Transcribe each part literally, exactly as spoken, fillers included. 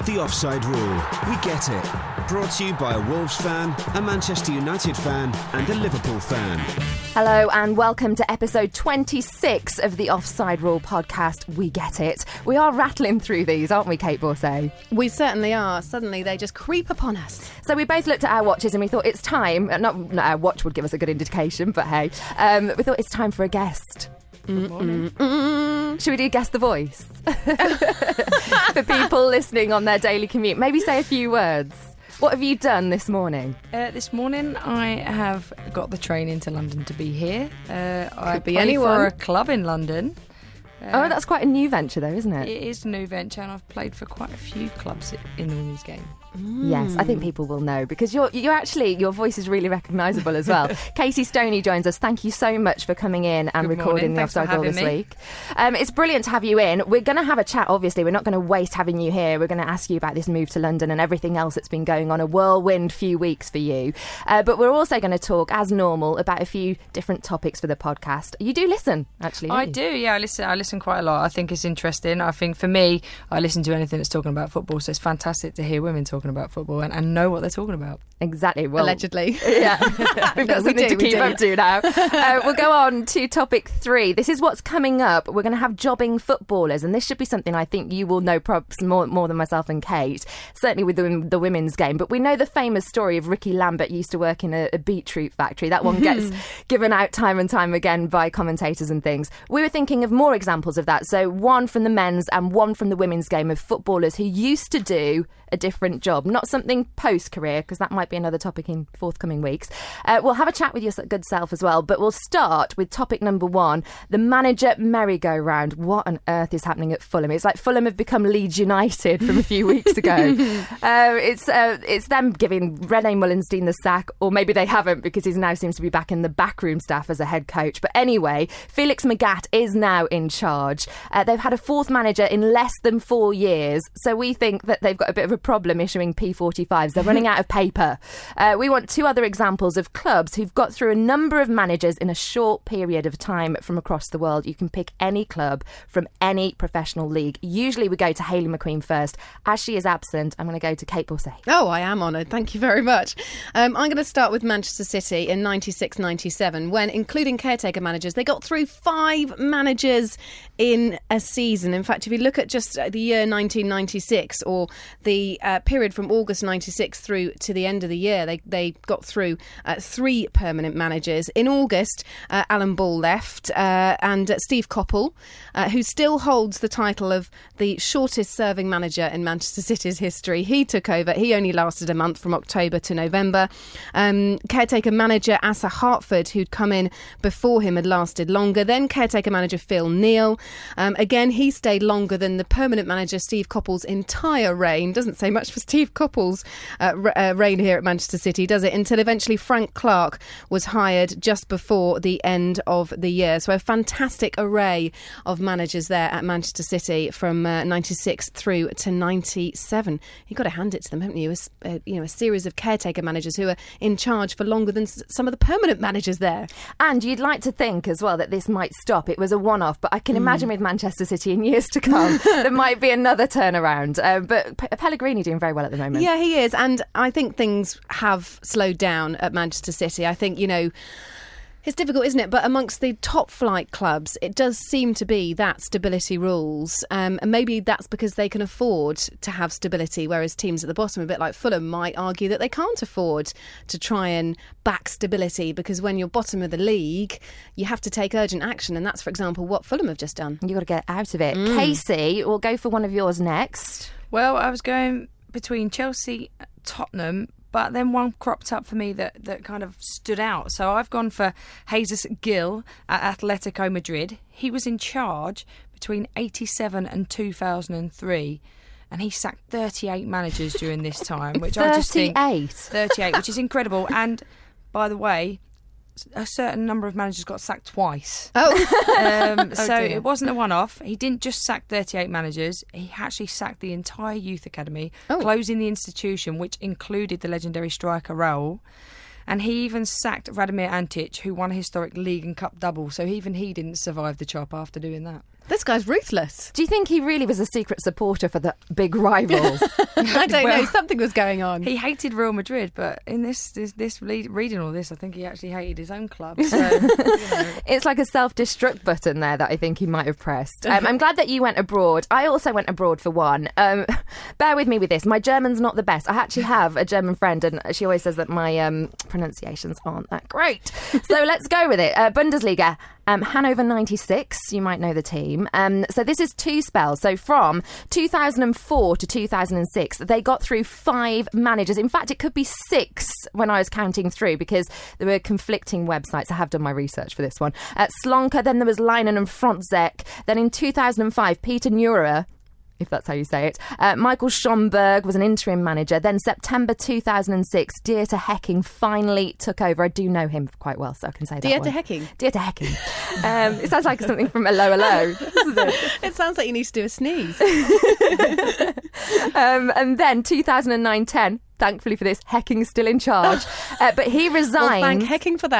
The Offside Rule. We get it. Brought to you by a Wolves fan, a Manchester United fan and a Liverpool fan. Hello and welcome to episode twenty-six of the Offside Rule podcast. We get it. We are rattling through these, aren't we, Kate Borsay? We certainly are. Suddenly they just creep upon us. So we both looked at our watches and we thought it's time, not, not our watch would give us a good indication, but hey, um, we thought it's time for a guest. Good morning. Mm-mm. Should we do Guess the Voice? For people listening on their daily commute, maybe say a few words. What have you done this morning? Uh, this morning I have got the train into London to be here. Uh, I be play anyone. for a club in London. Uh, Oh, that's quite a new venture though, isn't it? It is a new venture and I've played for quite a few clubs in the women's game. Yes, I think people will know because you're you're actually, your voice is really recognisable as well. Casey Stoney joins us. Thank you so much for coming in and Good recording morning. the Thanks for Offside Rule having this me. week. Um, it's brilliant to have you in. We're going to have a chat, obviously. We're not going to waste having you here. We're going to ask you about this move to London and everything else that's been going on. A whirlwind few weeks for you. Uh, but we're also going to talk, as normal, about a few different topics for the podcast. You do listen, actually, don't I you? do, yeah. I listen. I listen quite a lot. I think it's interesting. I think for me, I listen to anything that's talking about football. So it's fantastic to hear women talking about football and, and know what they're talking about. Exactly. Well, Allegedly. Yeah, we've got No, we something do, to we keep do. up to now. Uh, we'll go on to topic three. This is what's coming up. We're going to have jobbing footballers, and this should be something I think you will know perhaps more, more than myself and Kate, certainly with the, the women's game. But we know the famous story of Ricky Lambert used to work in a, a beetroot factory. That one gets given out time and time again by commentators and things. We were thinking of more examples of that. So one from the men's and one from the women's game of footballers who used to do a different job, not something post-career, because that might be another topic in forthcoming weeks. Uh, we'll have a chat with your good self as well, but we'll start with topic number one, the manager merry-go-round. What on earth is happening at Fulham? It's like Fulham have become Leeds United from a few weeks ago. uh, it's uh, it's them giving Rene Mullenstein the sack, or maybe they haven't because he now seems to be back in the backroom staff as a head coach. But anyway, Felix Magath is now in charge. Uh, they've had a fourth manager in less than four years, so we think that they've got a bit of a problem issuing P forty-fives. They're running out of paper. Uh, we want two other examples of clubs who've got through a number of managers in a short period of time from across the world. You can pick any club from any professional league. Usually we go to Hayley McQueen first. As she is absent, I'm going to go to Kate Borsay. Oh, I am honoured. Thank you very much. Um, I'm going to start with Manchester City in ninety-six ninety-seven, when, including caretaker managers, they got through five managers in a season. In fact, if you look at just the year nineteen ninety-six, or the uh, period from August ninety-six through to the end of the year, they, they got through uh, three permanent managers. In August, uh, Alan Ball left, uh, and uh, Steve Coppell, uh, who still holds the title of the shortest serving manager in Manchester City's history, he took over. He only lasted a month, from October to November. Um, caretaker manager Asa Hartford, who'd come in before him, had lasted longer. Then caretaker manager Phil Neal. Um, again, he stayed longer than the permanent manager Steve Coppell's entire reign. Doesn't say much for Steve Coppell's uh, re- uh, reign here at Manchester City, does it? Until eventually Frank Clark was hired just before the end of the year. So a fantastic array of managers there at Manchester City from uh, ninety-six through to ninety-seven. You've got to hand it to them, haven't you? A, s- uh, you know, a series of caretaker managers who are in charge for longer than s- some of the permanent managers there. And you'd like to think as well that this might stop. It was a one-off, but I can imagine with Manchester City in years to come, there might be another turnaround. Uh, but P- Pellegrini doing very well at the moment. Yeah, he is. And I think things have slowed down at Manchester City. I think, you know, it's difficult, isn't it? But amongst the top flight clubs, it does seem to be that stability rules. Um, and maybe that's because they can afford to have stability, whereas teams at the bottom, a bit like Fulham, might argue that they can't afford to try and back stability, because when you're bottom of the league, you have to take urgent action. And that's, for example, what Fulham have just done. You've got to get out of it. Casey, we'll go for one of yours next. Well, I was going between Chelsea, Tottenham, but then one cropped up for me that, that kind of stood out. So I've gone for Jesus Gil at Atletico Madrid. He was in charge between eighty-seven and two thousand three. And he sacked thirty-eight managers during this time, which I just think... thirty-eight? thirty-eight, which is incredible. And, by the way, a certain number of managers got sacked twice. Oh, Um, so dear. it wasn't a one-off. He didn't just sack thirty-eight managers. He actually sacked the entire youth academy, Oh. closing the institution, which included the legendary striker Raul. And he even sacked Radimir Antic, who won a historic league and cup double. So even he didn't survive the chop after doing that. This guy's ruthless. Do you think he really was a secret supporter for the big rivals? I don't Well, know. Something was going on. He hated Real Madrid, but in this, this, this lead, reading all this, I think he actually hated his own club. So, you know. It's like a self-destruct button there that I think he might have pressed. Um, I'm glad that you went abroad. I also went abroad for one. Um, bear with me with this. My German's not the best. I actually have a German friend, and she always says that my um, pronunciations aren't that great. So let's go with it. Uh, Bundesliga. Um, Hannover ninety-six, you might know the team. Um, so this is two spells. So from two thousand four to two thousand six, they got through five managers. In fact, it could be six when I was counting through because there were conflicting websites. I have done my research for this one. Uh, Slonka, then there was Leinen and Frontzek. Then in two thousand five, Peter Neurer, if that's how you say it. Uh, Michael Schomburg was an interim manager. Then September two thousand six, Dieter Hecking finally took over. I do know him quite well, so I can say that Dieter one. Hecking? Dieter Hecking. Um, it sounds like something from Hello Hello, doesn't it? It sounds like you need to do a sneeze. um, and then two thousand nine ten, thankfully for this, Hecking's still in charge. Uh, but he resigned. Well, thank Hecking for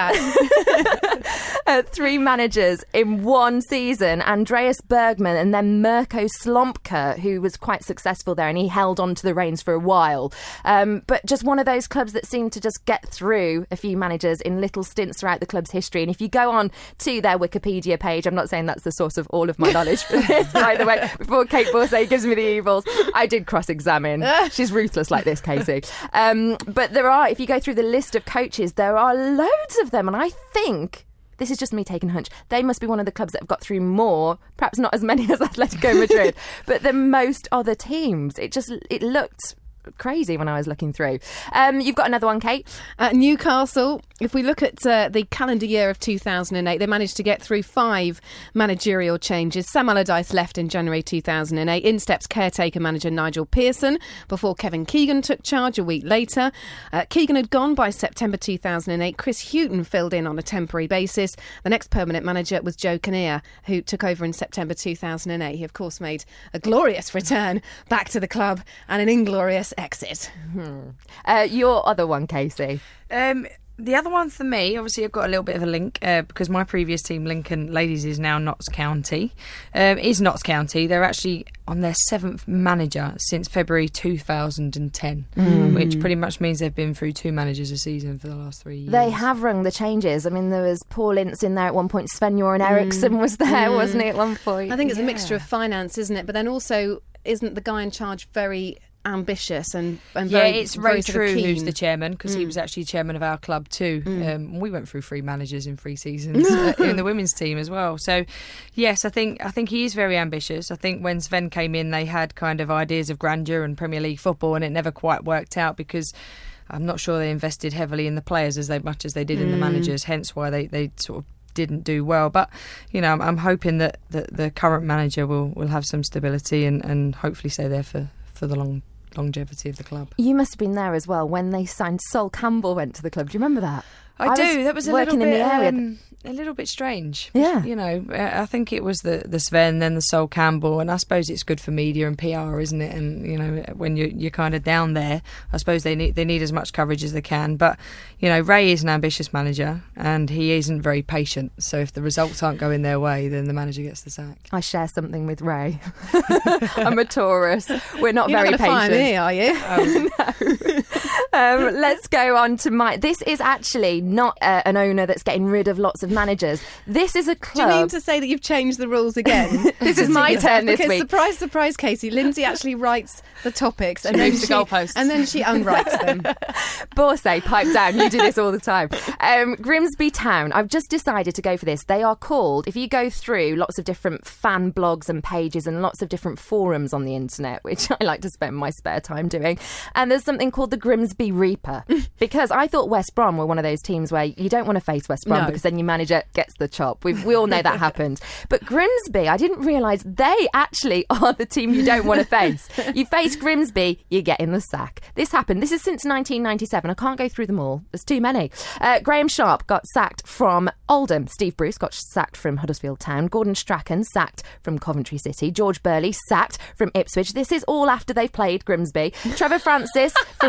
that. uh, three managers in one season, Andreas Bergman and then Mirko Slomka, who was quite successful there, and he held on to the reins for a while. Um, but just one of those clubs that seemed to just get through a few managers in little stints throughout the club's history. And if you go on to their Wikipedia page, I'm not saying that's the source of all of my knowledge for this, by the way, before Kate Borsay gives me the evils, I did cross-examine. She's ruthless like this, Casey. Um, but there are, if you go through the list of coaches, there are loads of them, and I think, this is just me taking a hunch, they must be one of the clubs that have got through more, perhaps not as many as Atletico Madrid, but the most other teams. It just, it looked crazy when I was looking through. Um, you've got another one, Kate. Uh, Newcastle, if we look at uh, the calendar year of two thousand eight, they managed to get through five managerial changes. Sam Allardyce left in January two thousand eight. In steps caretaker manager Nigel Pearson before Kevin Keegan took charge a week later. Uh, Keegan had gone by September two thousand eight. Chris Hughton filled in on a temporary basis. The next permanent manager was Joe Kinnear, who took over in September two thousand eight. He, of course, made a glorious return back to the club and an inglorious exit. Hmm. Uh, your other one, Casey. Um, the other one for me, obviously I've got a little bit of a link uh, because my previous team, Lincoln Ladies, is now Notts County. Um, is Notts County. They're actually on their seventh manager since February two thousand ten, mm. which pretty much means they've been through two managers a season for the last three years. They have rung the changes. I mean, there was Paul Ince in there at one point. Sven-Göran Eriksson mm. was there, mm. wasn't he, at one point? I think it's yeah. a mixture of finance, isn't it? But then also, isn't the guy in charge very ambitious and, and yeah, very, it's very Ray True keen. who's the chairman because mm. he was actually chairman of our club too. Mm. Um, we went through three managers in three seasons uh, in the women's team as well. So yes, I think I think he is very ambitious. I think when Sven came in, they had kind of ideas of grandeur and Premier League football, and it never quite worked out because I'm not sure they invested heavily in the players as they, much as they did mm. in the managers. Hence why they, they sort of didn't do well. But you know, I'm, I'm hoping that, that the current manager will, will have some stability and, and hopefully stay there for, for the long longevity of the club. You must have been there as well when they signed Sol Campbell went to the club. Do you remember that? I, I do. Was that was a working little bit, in the area. Um, a little bit strange. Yeah. You know, I think it was the, the Sven, then the Sol Campbell, and I suppose it's good for media and P R, isn't it? And you know, when you're you're kind of down there, I suppose they need they need as much coverage as they can. But you know, Ray is an ambitious manager, and he isn't very patient. So if the results aren't going their way, then the manager gets the sack. I share something with Ray. I'm a Taurus. We're not You're very not patient. Fire me, are you? Um, no. Um, let's go on to my. This is actually not uh, an owner that's getting rid of lots of managers. This is a club. Do you mean to say that you've changed the rules again? This is my turn this because week. Surprise, surprise, Casey. Lindsay actually writes the topics and moves then the she, goalposts. and then she unwrites them. Borsay, pipe down. You do this all the time. Um, Grimsby Town. I've just decided to go for this. They are called, if you go through lots of different fan blogs and pages and lots of different forums on the internet, which I like to spend my spare time doing, and there's something called the Grimsby Reaper. Because I thought West Brom were one of those teams where you don't want to face West Brom No. because then your manager gets the chop. We we all know that happened. But Grimsby, I didn't realise they actually are the team you don't want to face. You face Grimsby, you get in the sack. This happened. This is since nineteen ninety-seven. I can't go through them all. There's too many. Uh, Graham Sharp got sacked from Oldham. Steve Bruce got sacked from Huddersfield Town. Gordon Strachan sacked from Coventry City. George Burley sacked from Ipswich. This is all after they've played Grimsby. Trevor Francis from Crystal Palace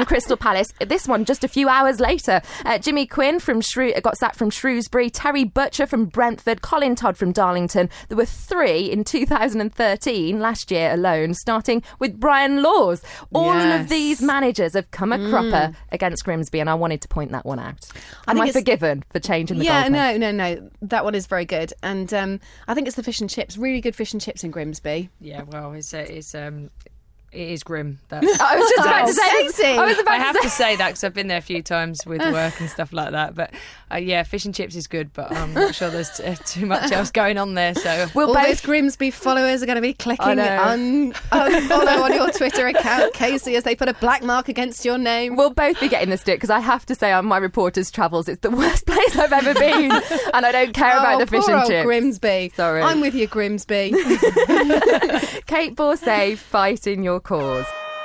Palace. This one just a few hours later. Uh, Jimmy Quinn from Shrew- got sacked from Shrewsbury, Terry Butcher from Brentford, Colin Todd from Darlington. There were three in two thousand thirteen, last year alone, starting with Brian Laws. All Yes. of these managers have come a cropper against Grimsby, and I wanted to point that one out. I Am think I it's- forgiven for changing the Yeah, goalpost? no, no, no. That one is very good. And um, I think it's the fish and chips. Really good fish and chips in Grimsby. Yeah, well, it's uh, it's um, it is grim. That's, I was just about to Oh, say. Katie. I was about I to have say. to say that because I've been there a few times with work and stuff like that. But uh, yeah, fish and chips is good, but I'm not sure there's t- too much else going on there. So We'll All both those Grimsby followers are going to be I clicking know. un- unfollow on your Twitter account, Casey, as they put a black mark against your name. We'll both be getting the stick because I have to say on my reporter's travels it's the worst place I've ever been and I don't care oh, about the fish poor and old chips. Grimsby. Sorry. I'm with you, Grimsby. Kate Borsay fighting your cause.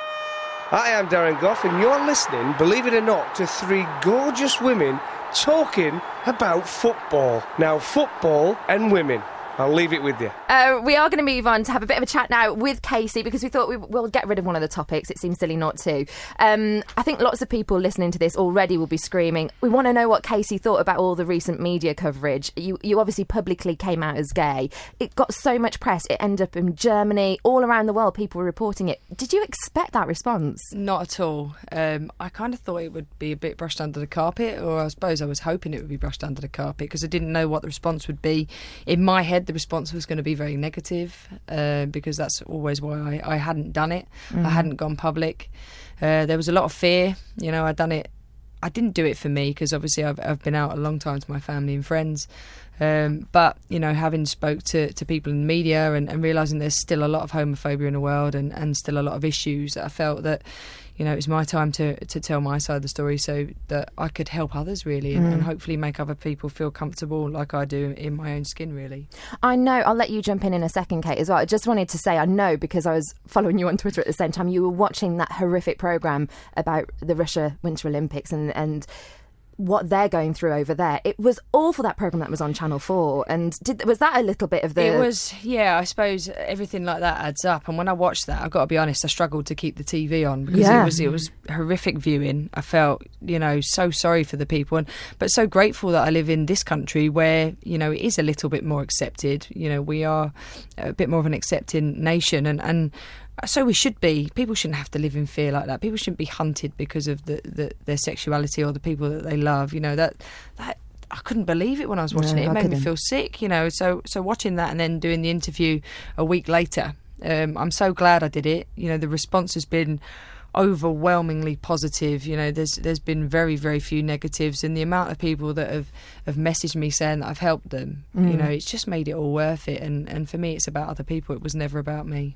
I am Darren Goff, and you're listening, believe it or not, to three gorgeous women talking about football. Now, football and women. I'll leave it with you. Uh, we are going to move on to have a bit of a chat now with Casey because we thought we, we'll get rid of one of the topics. It seems silly not to. Um, I think lots of people listening to this already will be screaming, we want to know what Casey thought about all the recent media coverage. You, you obviously publicly came out as gay. It got so much press. It ended up in Germany. All around the world, people were reporting it. Did you expect that response? not at all. Um, I kind of thought it would be a bit brushed under the carpet, or I suppose I was hoping it would be brushed under the carpet because I didn't know what the response would be. In my head, the response was going to be very negative uh, because that's always why I, I hadn't done it. Mm. I hadn't gone public. Uh, there was a lot of fear. You know, I'd done it. I didn't do it for me because obviously I've, I've been out a long time to my family and friends. Um, but, you know, having spoke to, to people in the media and, and realising there's still a lot of homophobia in the world and, and still a lot of issues, I felt that, you know, it was my time to, to tell my side of the story so that I could help others, really, and, mm. and hopefully make other people feel comfortable like I do in my own skin, really. I know, I'll let you jump in in a second, Kate, as well. I just wanted to say, I know, because I was following you on Twitter at the same time, you were watching that horrific programme about the Russia Winter Olympics and... and what they're going through over there. It was awful, that programme that was on Channel four. And did, was that a little bit of the... It was, yeah, I suppose everything like that adds up. And when I watched that, I've got to be honest, I struggled to keep the T V on because yeah. it was it was horrific viewing. I felt, you know, so sorry for the people, and but so grateful that I live in this country where, you know, it is a little bit more accepted. You know, we are a bit more of an accepting nation, and, and so we should be. People shouldn't have to live in fear like that. People shouldn't be hunted because of the, the, their sexuality or the people that they love. You know, that that I couldn't believe it when I was watching no, it. It I made couldn't. me feel sick, you know. So so watching that and then doing the interview a week later, um, I'm so glad I did it. You know, the response has been overwhelmingly positive. You know, there's there's been very, very few negatives, and the amount of people that have, have messaged me saying that I've helped them, mm. you know, it's just made it all worth it. And, and for me, it's about other people. It was never about me.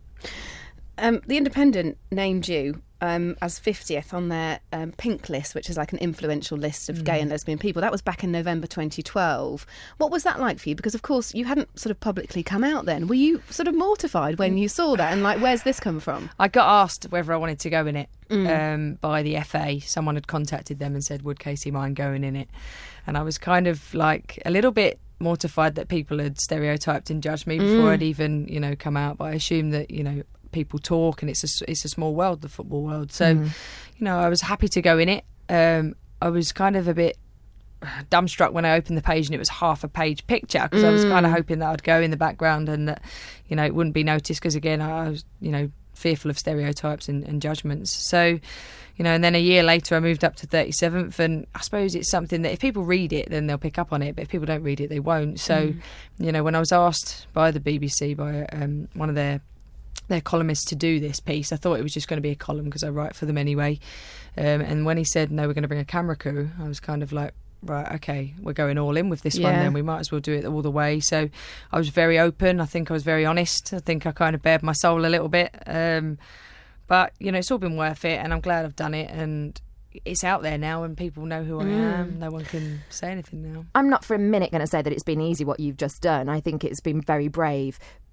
Um, the Independent named you um, as fiftieth on their um, Pink list, which is like an influential list of mm. gay and lesbian people. That was back in November twenty twelve. What was that like for you? Because, of course, you hadn't sort of publicly come out then. Were you sort of mortified when you saw that? And, like, where's this come from? I got asked whether I wanted to go in it Mm. um, by the F A. Someone had contacted them and said, would Casey mind going in it? And I was kind of, like, a little bit mortified that people had stereotyped and judged me before Mm. I'd even, you know, come out. But I assumed that, you know, people talk and it's a, it's a small world, the football world. So, Mm. you know, I was happy to go in it. Um, I was kind of a bit dumbstruck when I opened the page and it was half a page picture because mm. I was kind of hoping that I'd go in the background and that, you know, it wouldn't be noticed because, again, I was, you know, fearful of stereotypes and, and judgments. So, you know, and then a year later I moved up to thirty-seventh, and I suppose it's something that if people read it, then they'll pick up on it, but if people don't read it, they won't. So, mm. you know, when I was asked by the B B C, by um, one of their their columnists to do this piece, I thought it was just going to be a column because I write for them anyway. Um, and when he said, no, we're going to bring a camera crew, I was kind of like, right, okay, we're going all in with this yeah. one then. We might as well do it all the way. So I was very open. I think I was very honest. I think I kind of bared my soul a little bit. Um, but, you know, it's all been worth it, and I'm glad I've done it. And it's out there now and people know who I Mm. am. No one can say anything now. I'm not for a minute going to say that it's been easy what you've just done. I think it's been very brave.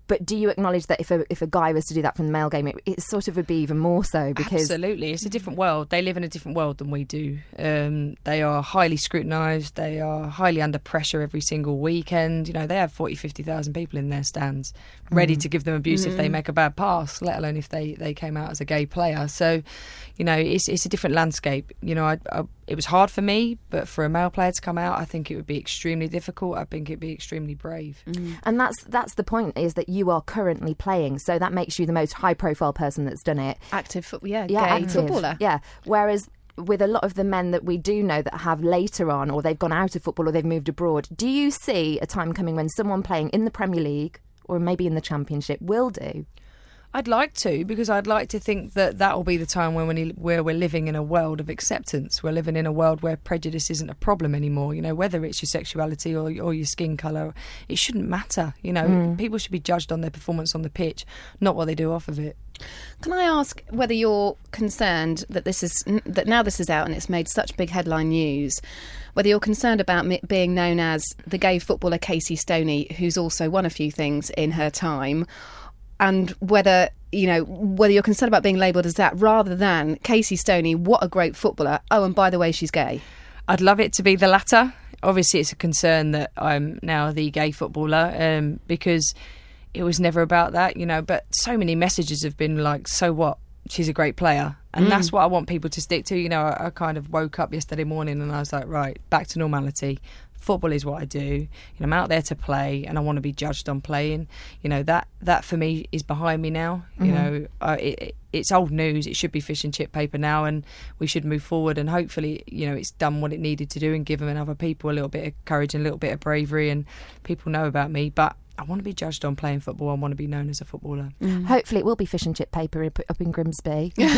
But do you acknowledge that if a if a guy was to do that from the male game, it, it sort of would be even more so? Because absolutely, it's a different world. They live in a different world than we do. Um, they are highly scrutinised. They are highly under pressure every single weekend. You know, they have forty, fifty thousand people in their stands, ready mm. to give them abuse mm. if they make a bad pass, let alone if they, they came out as a gay player. So, you know, it's it's a different landscape. You know, I, I, it was hard for me, but for a male player to come out, I think it would be extremely difficult. I think it'd be extremely brave. Mm. And that's that's the point, is that you are currently playing, so that makes you the most high-profile person that's done it. Active, fo- yeah, yeah, gay active, footballer. Yeah, whereas with a lot of the men that we do know that have later on, or they've gone out of football or they've moved abroad, do you see a time coming when someone playing in the Premier League or maybe in the Championship will do? I'd like to, because I'd like to think that that will be the time when we, where we're living in a world of acceptance. We're living in a world where prejudice isn't a problem anymore. You know, whether it's your sexuality or, or your skin colour, it shouldn't matter. You know, mm. people should be judged on their performance on the pitch, not what they do off of it. Can I ask whether you're concerned that this is that now this is out and it's made such big headline news, whether you're concerned about me being known as the gay footballer Casey Stoney, who's also won a few things in her time, and whether, you know, whether you're concerned about being labelled as that rather than Casey Stoney, what a great footballer. Oh, and by the way, she's gay. I'd love it to be the latter. Obviously, it's a concern that I'm now the gay footballer, um, because it was never about that, you know. But so many messages have been like, so what? She's a great player. And mm. that's what I want people to stick to. You know, I, I kind of woke up yesterday morning and I was like, right, back to normality. Football is what I do. You know, I'm out there to play, and I want to be judged on playing. You know, that that for me is behind me now. Mm-hmm. You know, uh, it, it's old news. It should be fish and chip paper now, and we should move forward. And hopefully, you know, it's done what it needed to do and given other people a little bit of courage and a little bit of bravery, and people know about me. But I want to be judged on playing football. I want to be known as a footballer. Mm. Hopefully it will be fish and chip paper up in Grimsby. um,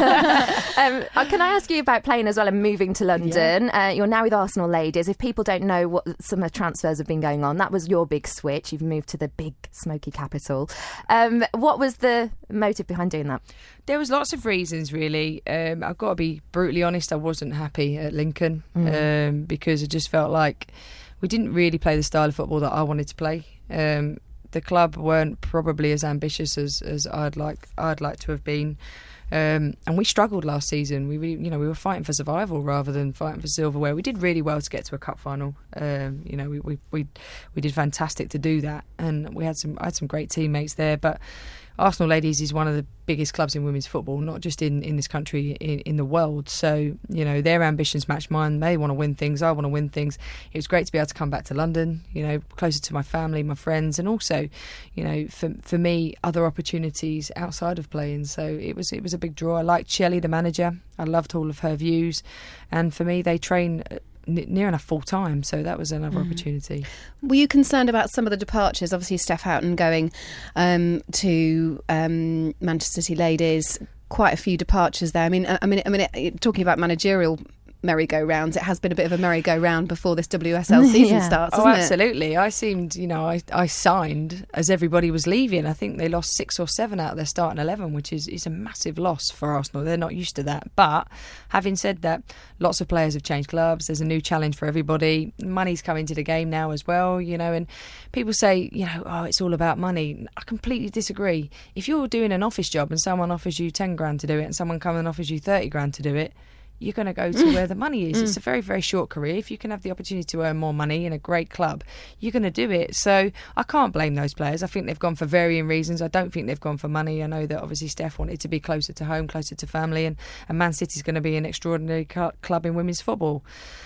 can I ask you about playing as well and moving to London? Yeah. Uh, you're now with Arsenal ladies. If people don't know what some of the transfers have been going on, that was your big switch. You've moved to the big smoky capital. Um, what was the motive behind doing that? There was lots of reasons, really. Um, I've got to be brutally honest, I wasn't happy at Lincoln mm. um, because I just felt like we didn't really play the style of football that I wanted to play. Um, the club weren't probably as ambitious as, as I'd like I'd like to have been, um, and we struggled last season. We, we you know we were fighting for survival rather than fighting for silverware. We did really well to get to a cup final. Um, you know we, we we we did fantastic to do that, and we had some I had some great teammates there, but Arsenal Ladies is one of the biggest clubs in women's football, not just in, in this country, in, in the world. So, you know, their ambitions match mine. They want to win things. I want to win things. It was great to be able to come back to London, you know, closer to my family, my friends, and also, you know, for for me, other opportunities outside of playing. So it was it was a big draw. I liked Shelley, the manager. I loved all of her views. And for me, they train near enough full time, so that was another mm. opportunity. Were you concerned about some of the departures? Obviously, Steph Houghton going um, to um, Manchester City Ladies. Quite a few departures there. I mean, I mean, I mean, it, talking about managerial merry-go-rounds, it has been a bit of a merry-go-round before this W S L season yeah. starts, hasn't oh, absolutely. It? I seemed, you know, I, I signed as everybody was leaving. I think they lost six or seven out of their starting eleven, which is, is a massive loss for Arsenal. They're not used to that. But having said that, lots of players have changed clubs. There's a new challenge for everybody. Money's come into the game now as well, you know, and people say, you know, oh, it's all about money. I completely disagree. If you're doing an office job and someone offers you ten grand to do it and someone comes and offers you thirty grand to do it, you're going to go to where the money is. Mm. It's a very, very short career. If you can have the opportunity to earn more money in a great club, you're going to do it. So I can't blame those players. I think they've gone for varying reasons. I don't think they've gone for money. I know that obviously Steph wanted to be closer to home, closer to family, and, and Man City's going to be an extraordinary cu- club in women's football.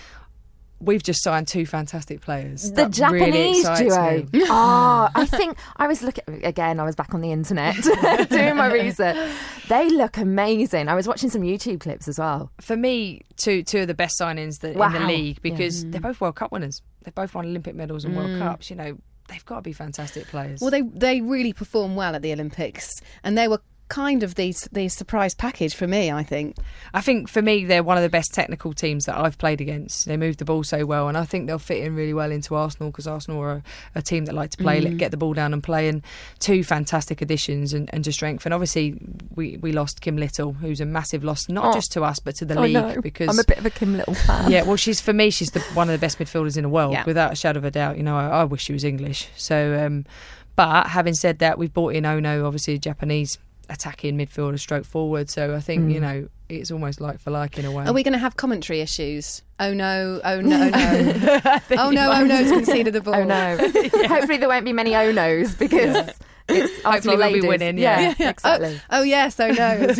We've just signed two fantastic players. The that Japanese really duo. Oh, I think I was looking again. I was back on the internet doing my research. They look amazing. I was watching some YouTube clips as well. For me, two two of the best signings that, wow. in the league, because yeah. they're both World Cup winners. They've both won Olympic medals and Mm. World Cups. You know, they've got to be fantastic players. Well, they they really perform well at the Olympics, and they were kind of the the surprise package for me, I think. I think for me they're one of the best technical teams that I've played against. They move the ball so well, and I think they'll fit in really well into Arsenal, because Arsenal are a, a team that like to play, mm. get the ball down and play. And two fantastic additions and, and to strengthen. Obviously we, we lost Kim Little, who's a massive loss, not oh. just to us but to the oh, league, no. because I'm a bit of a Kim Little fan. Yeah, well, she's for me she's the, one of the best midfielders in the world, yeah. without a shadow of a doubt. You know, I, I wish she was English. So um But having said that, we've brought in Ono, obviously a Japanese attacking midfielder, stroke forward. So I think, mm. you know, it's almost like for like in a way. Are we going to have commentary issues? Oh no, oh no, oh no. oh no, oh no's conceded the ball. Oh no. yeah. Hopefully there won't be many oh no's because yeah. it's hopefully we'll ladies. be winning. Yeah, yeah, yeah. exactly. Oh, oh yes, oh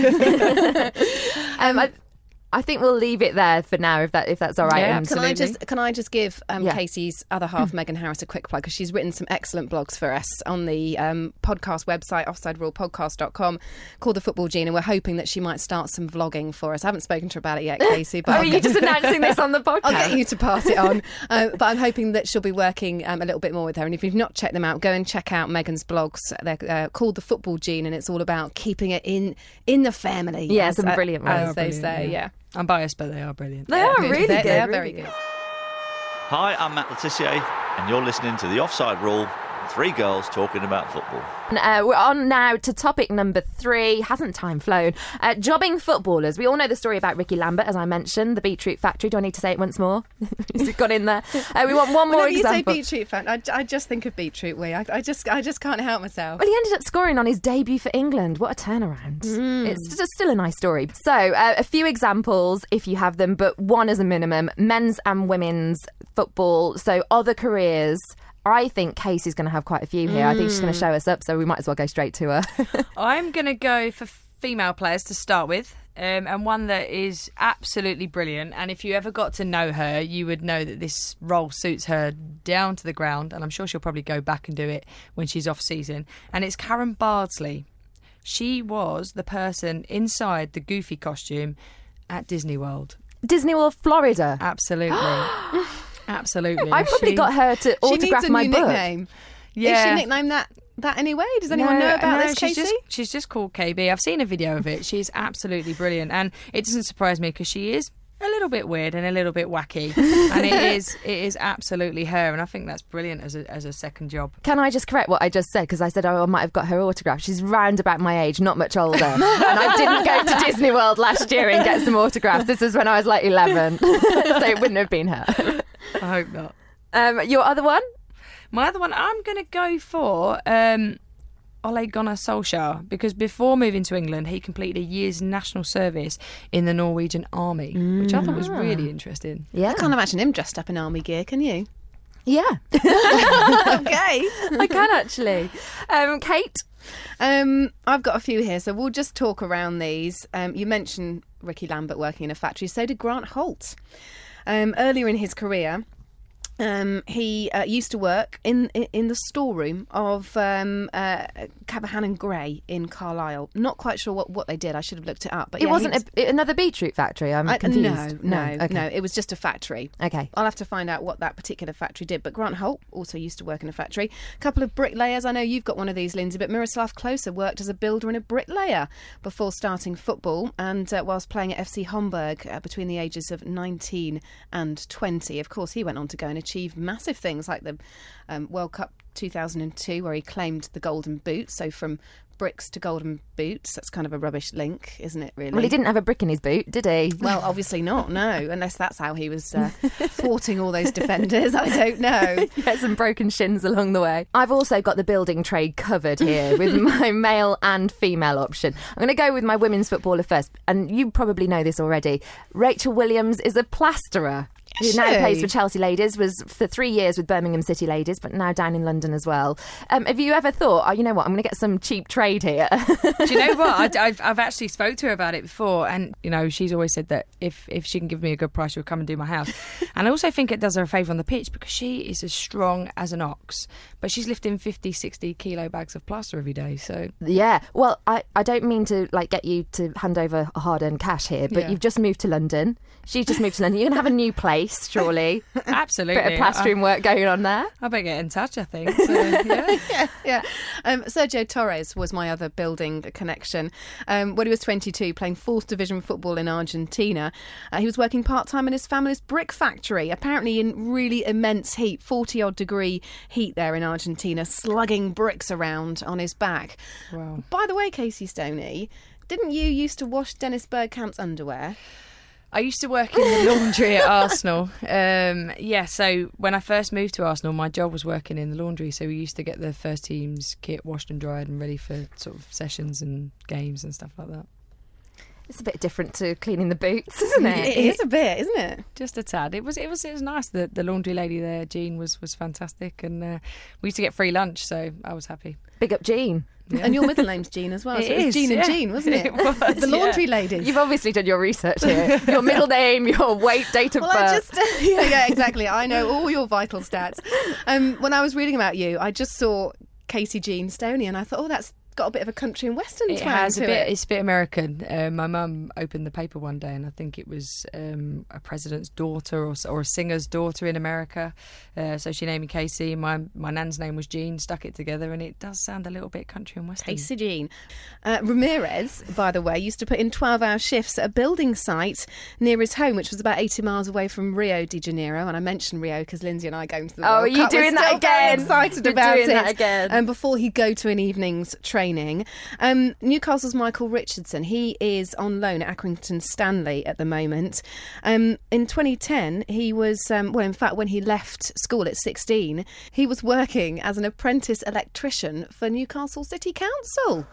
no. um, I, I think we'll leave it there for now, if that if that's all right. Yeah, can I just can I just give um, yeah. Casey's other half, Megan Harris, a quick plug, because she's written some excellent blogs for us on the um, podcast website, offside rule podcast dot com, called The Football Gene, and we're hoping that she might start some vlogging for us. I haven't spoken to her about it yet, Casey. But oh, I'll you're get, just announcing this on the podcast. I'll get you to pass it on. uh, but I'm hoping that she'll be working um, a little bit more with her. And if you've not checked them out, go and check out Megan's blogs. They're uh, called The Football Gene, and it's all about keeping it in in the family. Yeah, as, some uh, brilliant as ones. they Brilliant, say. yeah. yeah. I'm biased, but they are brilliant. They are good. really They're, good. They are really very good. good. Hi, I'm Matt Letizia, and you're listening to The Offside Rule, three girls talking about football. Uh, we're on now to topic number three. Hasn't time flown? Uh, jobbing footballers. We all know the story about Ricky Lambert, as I mentioned, the Beetroot Factory. Do I need to say it once more? Has it got in there? Uh, we want one more Whenever example. you say Beetroot Factory, I, I just think of Beetroot Wee. I, I just I just can't help myself. Well, he ended up scoring on his debut for England. What a turnaround. Mm. It's just still a nice story. So, uh, a few examples, if you have them, but one as a minimum. Men's and women's football. So, other careers. I think Casey's going to have quite a few here. Mm. I think she's going to show us up, so we might as well go straight to her. I'm going to go for female players to start with, um, and one that is absolutely brilliant. And if you ever got to know her, you would know that this role suits her down to the ground, and I'm sure she'll probably go back and do it when she's off season. And it's Karen Bardsley. She was the person inside the Goofy costume at Disney World. Disney World, Florida. Absolutely. Absolutely. I probably she, got her to autograph she needs a my new book. Nickname. Yeah. Is she nicknamed that that anyway? Does anyone no, know about no, this, Casey? She's just, she's just called K B. I've seen a video of it. She's absolutely brilliant, and it doesn't surprise me because she is a little bit weird and a little bit wacky, and it is it is absolutely her, and I think that's brilliant as a as a second job. Can I just correct what I just said? Because I said, oh, I might have got her autograph. She's round about my age, not much older. And I didn't go to Disney World last year and get some autographs. This was when I was like eleven. So it wouldn't have been her. I hope not. Um, your other one? My other one, I'm going to go for um, Ole Gunnar Solskjaer, because before moving to England, he completed a year's national service in the Norwegian army, mm. which I thought was really interesting. Yeah. I can't imagine him dressed up in army gear, can you? Yeah. Okay. I can actually. Um, Kate? Um, I've got a few here, so we'll just talk around these. Um, you mentioned Ricky Lambert working in a factory, so did Grant Holt. Um, earlier in his career, Um, he uh, used to work in in the storeroom of um, uh, Callahan and Gray in Carlisle. Not quite sure what, what they did. I should have looked it up. But it yeah, wasn't was... a, another beetroot factory. I'm uh, confused. No, no, no, okay. no. It was just a factory. Okay. I'll have to find out what that particular factory did. But Grant Holt also used to work in a factory. A couple of bricklayers. I know you've got one of these, Lindsay, but Miroslav Klose worked as a builder and a bricklayer before starting football, and uh, whilst playing at F C Homburg uh, between the ages of nineteen and twenty. Of course, he went on to go and achieve massive things like the um, World Cup two thousand two, where he claimed the golden boot. So from bricks to golden boots, that's kind of a rubbish link, isn't it, really? Well, he didn't have a brick in his boot, did he? Well, obviously not, no, unless that's how he was uh, thwarting all those defenders. I don't know. He had some broken shins along the way. I've also got the building trade covered here with my male and female option. I'm going to go with my women's footballer first, and you probably know this already. Rachel Williams is a plasterer. Who now She? plays for Chelsea Ladies, was for three years with Birmingham City Ladies, but now down in London as well. Um, have you ever thought, oh, you know what, I'm going to get some cheap trade here? Do you know what? I, I've, I've actually spoke to her about it before, and you know, she's always said that if, if she can give me a good price, she'll come and do my house. And I also think it does her a favour on the pitch because she is as strong as an ox, but she's lifting fifty, sixty kilo bags of plaster every day. So Yeah, well, I, I don't mean to like get you to hand over hard-earned cash here, but Yeah. you've just moved to London. She's just moved to London. You're going to have a new place, surely. absolutely, Bit of plastering I, work going on there. I better get in touch. I think. So, yeah. yeah, yeah. Um, Sergio Torres was my other building connection. Um, when he was twenty-two, playing fourth division football in Argentina, uh, he was working part-time in his family's brick factory, apparently in really immense heat, forty-odd degree heat there in Argentina, slugging bricks around on his back. Wow. By the way, Casey Stoney, didn't you used to wash Dennis Bergkamp's underwear? I used to work in the laundry at Arsenal. Um, yeah, so when I first moved to Arsenal, my job was working in the laundry. So we used to get the first team's kit washed and dried and ready for sort of sessions and games and stuff like that. It's a bit different to cleaning the boots, isn't it? It is a bit, isn't it? Just a tad. It was. It was. It was nice. The the laundry lady there, Jean, was was fantastic, and uh, we used to get free lunch, so I was happy. Big up, Jean. Yeah. And your middle name's Jean as well. It so it was is, Jean yeah. and Jean, wasn't it? It was, the laundry yeah. ladies. You've obviously done your research here. Your middle name, your weight, date of well, birth. I just yeah, yeah, exactly. I know all your vital stats. Um, when I was reading about you, I just saw Casey Jean Stoney, and I thought, oh, that's got a bit of a country and western It twang has to a bit. it. It's a bit American. Uh, my mum opened the paper one day, and I think it was um, a president's daughter or, or a singer's daughter in America. Uh, so she named me Casey. My my nan's name was Jean. Stuck it together, and it does sound a little bit country and western. Casey Jean. Uh, Ramirez, by the way, used to put in twelve-hour shifts at a building site near his home, which was about eighty miles away from Rio de Janeiro. And I mentioned Rio because Lindsay and I going to the Oh, World are you Cup. We're doing that still very again? excited You're about doing it. that again. And before he'd go to an evening's training. Um, Newcastle's Michael Richardson, he is on loan at Accrington Stanley at the moment. Um, in twenty ten, he was, um, well, in fact, when he left school at sixteen, he was working as an apprentice electrician for Newcastle City Council.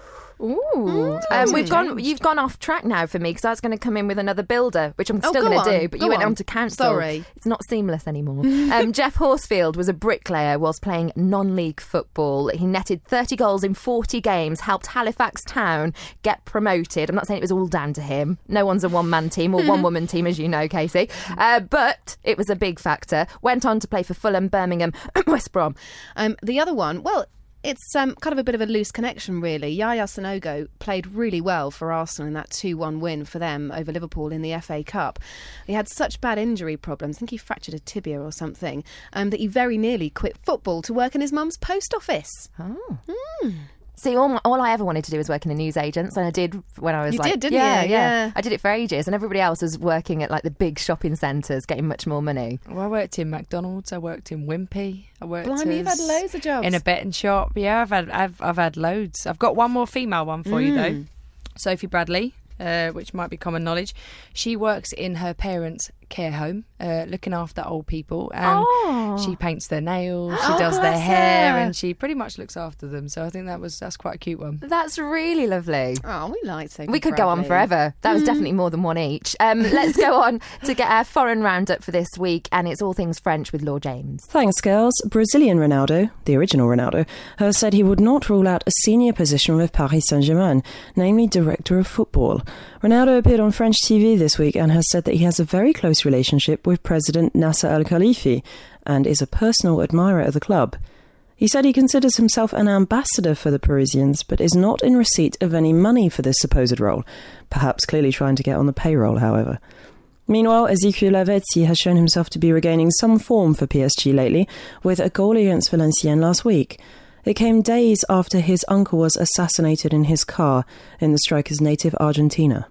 Ooh, um, we've gone. You've gone off track now for me because I was going to come in with another builder, which I'm Oh, still go going to on, do. But go you went on. on to council. Sorry. It's not seamless anymore. um, Jeff Horsfield was a bricklayer whilst playing non-league football. He netted thirty goals in forty games, helped Halifax Town get promoted. I'm not saying it was all down to him. No one's a one-man team or one-woman team, as you know, Casey. Uh, but it was a big factor. Went on to play for Fulham, Birmingham, West Brom. Um, the other one, well, it's um, kind of a bit of a loose connection, really. Yaya Sanogo played really well for Arsenal in that two one win for them over Liverpool in the F A Cup. He had such bad injury problems, I think he fractured a tibia or something, um, that he very nearly quit football to work in his mum's post office. Oh. Mm. See, all, my, all I ever wanted to do was work in a newsagent's, and I did when I was You like... did, didn't yeah, you? Yeah, Yeah. I did it for ages, and everybody else was working at like the big shopping centres, getting much more money. Well, I worked in McDonald's. I worked in Wimpy. I worked Blimey, you've had as- loads of jobs. in a betting shop. Yeah, I've had I've I've had loads. I've got one more female one for you though. Sophie Bradley, uh, which might be common knowledge. She works in her parents' care home, uh, looking after old people, and Oh. she paints their nails, she Oh, does their bless hair, her. and she pretty much looks after them. So I think that was that's quite a cute one. That's really lovely. Oh, we like Sophie We could go on Bradley. forever. That was definitely more than one each. Um, let's go on to get our foreign roundup for this week, and it's all things French with Law James. Thanks, girls. Brazilian Ronaldo, the original Ronaldo, has said he would not rule out a senior position with Paris Saint-Germain, namely director of football. Ronaldo appeared on French T V this week and has said that he has a very close relationship with President Nasser Al-Khelaifi and is a personal admirer of the club. He said he considers himself an ambassador for the Parisians, but is not in receipt of any money for this supposed role, perhaps clearly trying to get on the payroll, however. Meanwhile, Ezequiel Lavezzi has shown himself to be regaining some form for P S G lately, with a goal against Valenciennes last week. It came days after his uncle was assassinated in his car in the striker's native Argentina.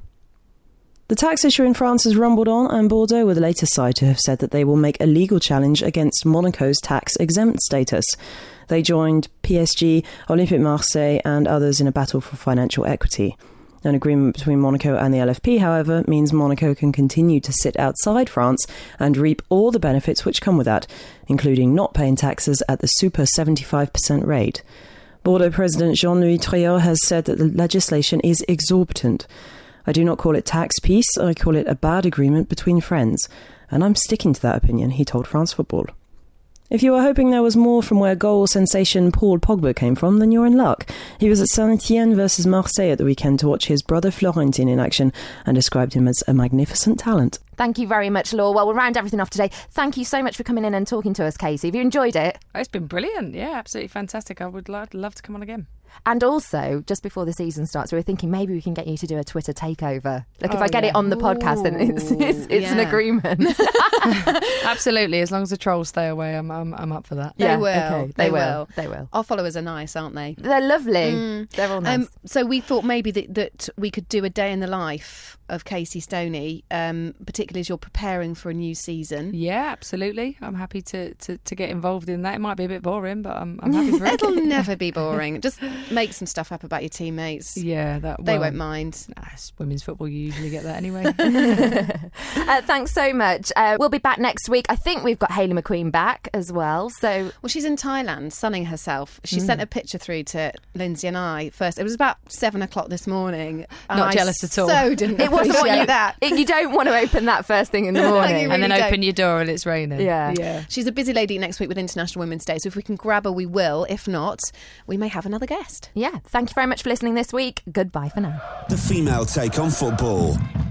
The tax issue in France has rumbled on, and Bordeaux were the latest side to have said that they will make a legal challenge against Monaco's tax-exempt status. They joined P S G, Olympique Marseille and others in a battle for financial equity. An agreement between Monaco and the L F P, however, means Monaco can continue to sit outside France and reap all the benefits which come with that, including not paying taxes at the super seventy-five percent rate. Bordeaux President Jean-Louis Triot has said that the legislation is exorbitant. I do not call it tax peace, I call it a bad agreement between friends. And I'm sticking to that opinion, he told France Football. If you were hoping there was more from where goal sensation Paul Pogba came from, then you're in luck. He was at Saint-Étienne versus Marseille at the weekend to watch his brother Florentin in action and described him as a magnificent talent. Thank you very much, Law. Well, we'll round everything off today. Thank you so much for coming in and talking to us, Casey. Have you enjoyed it? It's been brilliant. Yeah, absolutely fantastic. I would love, love to come on again. And also, just before the season starts, we were thinking maybe we can get you to do a Twitter takeover. Look, if Oh, I get yeah. it on the podcast, then it's it's, it's an yeah. agreement. Absolutely. As long as the trolls stay away, I'm I'm, I'm up for that. They Yeah, will. okay, They they will. will. They will. Our followers are nice, aren't they? They're lovely. Mm. They're all nice. Um, so we thought maybe that, that we could do a day in the life of Casey Stoney, um, particularly as you're preparing for a new season. Yeah, absolutely. I'm happy to, to, to get involved in that. It might be a bit boring, but I'm, I'm happy for it. It'll never be boring. Just make some stuff up about your teammates. Yeah, that they well, won't mind. Nah, it's women's football. You usually get that anyway. uh, thanks so much. Uh, we'll be back next week. I think we've got Hayley McQueen back as well. So, well, she's in Thailand, sunning herself. She Mm. sent a picture through to Lindsay and I first. It was about seven o'clock this morning. Not I jealous at all. So didn't it wasn't what appreciate you, that. It, you don't want to open that first thing in the morning. You really and then don't. open your door and it's raining. Yeah. yeah. She's a busy lady next week with International Women's Day, so if we can grab her, we will. If not, we may have another guest. Yeah. Thank you very much for listening this week. Goodbye for now. The female take on football.